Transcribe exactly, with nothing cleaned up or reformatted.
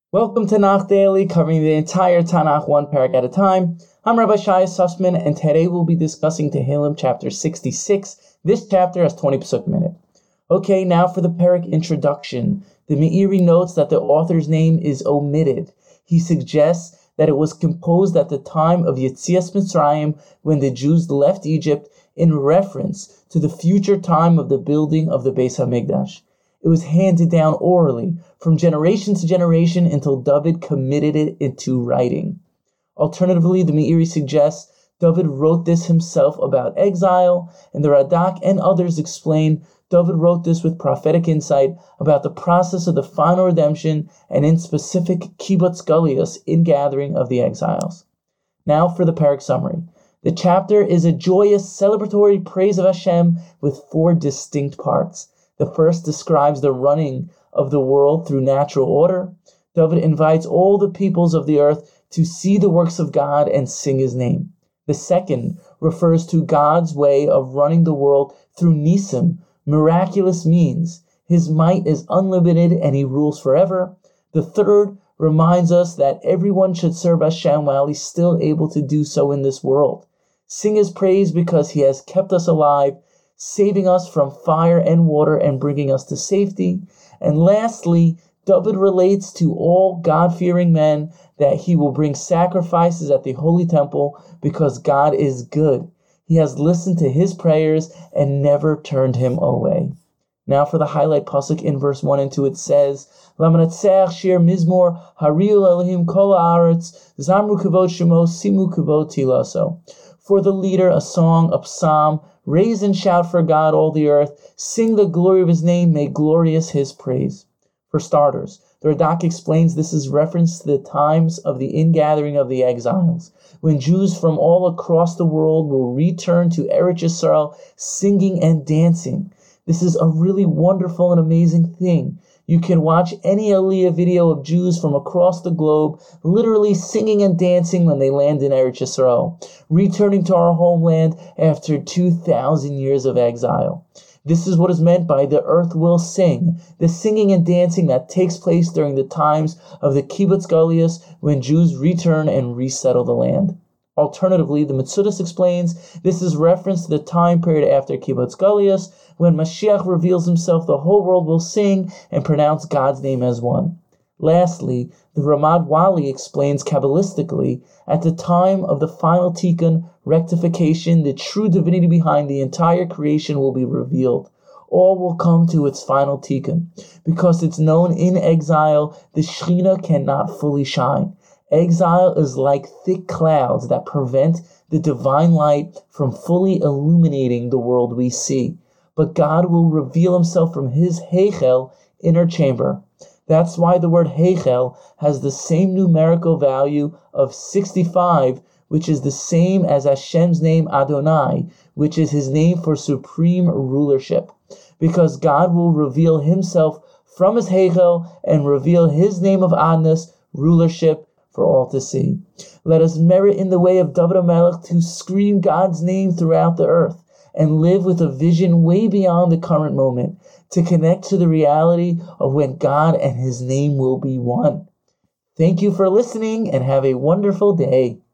Welcome to Tanakh Daily, covering the entire Tanakh one parak at a time. I'm Rabbi Shai Sussman, and today we'll be discussing Tehillim chapter sixty-six. This chapter has twenty pasuk in it. Okay, now for the parak introduction. The Meiri notes that the author's name is omitted. He suggests that it was composed at the time of Yetzias Mitzrayim, when the Jews left Egypt, in reference to the future time of the building of the Beis HaMikdash. It was handed down orally from generation to generation until David committed it into writing. Alternatively, the Meiri suggests David wrote this himself about exile, and the Radak and others explain David wrote this with prophetic insight about the process of the final redemption and in specific kibbutz galius, ingathering of the exiles. Now for the parak summary. The chapter is a joyous, celebratory praise of Hashem with four distinct parts. The first describes the running of the world through natural order. David invites all the peoples of the earth to see the works of God and sing his name. The second refers to God's way of running the world through nisim, miraculous means. His might is unlimited and he rules forever. The third reminds us that everyone should serve Hashem while he's still able to do so in this world. Sing his praise because he has kept us alive, saving us from fire and water and bringing us to safety. And lastly, David relates to all God-fearing men that he will bring sacrifices at the Holy Temple because God is good. He has listened to his prayers and never turned him away. Now for the highlight pasuk in verse one and two, it says, Lamanatseach shir mizmor hariul Elohim kol haaretz zamru kavod shemo simu kavod tilaso. For the leader, a song, a psalm, raise and shout for God, all the earth. Sing the glory of his name, make glorious his praise. For starters, the Radak explains this is reference to the times of the ingathering of the exiles, when Jews from all across the world will return to Eretz Yisrael singing and dancing. This is a really wonderful and amazing thing. You can watch any Aliyah video of Jews from across the globe literally singing and dancing when they land in Eretz Yisrael, returning to our homeland after two thousand years of exile. This is what is meant by the earth will sing, the singing and dancing that takes place during the times of the kibbutz galius when Jews return and resettle the land. Alternatively, the Metzudas explains this is reference to the time period after kibbutz galius, when Mashiach reveals himself, the whole world will sing and pronounce God's name as one. Lastly, the Ramad Wali explains Kabbalistically, at the time of the final tikkun, rectification, the true divinity behind the entire creation will be revealed. All will come to its final tikkun. Because it's known in exile, the Shekhinah cannot fully shine. Exile is like thick clouds that prevent the divine light from fully illuminating the world we see. But God will reveal himself from his Heichel, inner chamber. That's why the word Heichel has the same numerical value of sixty-five, which is the same as Hashem's name Adonai, which is his name for supreme rulership. Because God will reveal himself from his Heichel and reveal his name of Adnas, rulership, for all to see. Let us merit in the way of David HaMelech to scream God's name throughout the earth and live with a vision way beyond the current moment to connect to the reality of when God and his name will be one. Thank you for listening and have a wonderful day.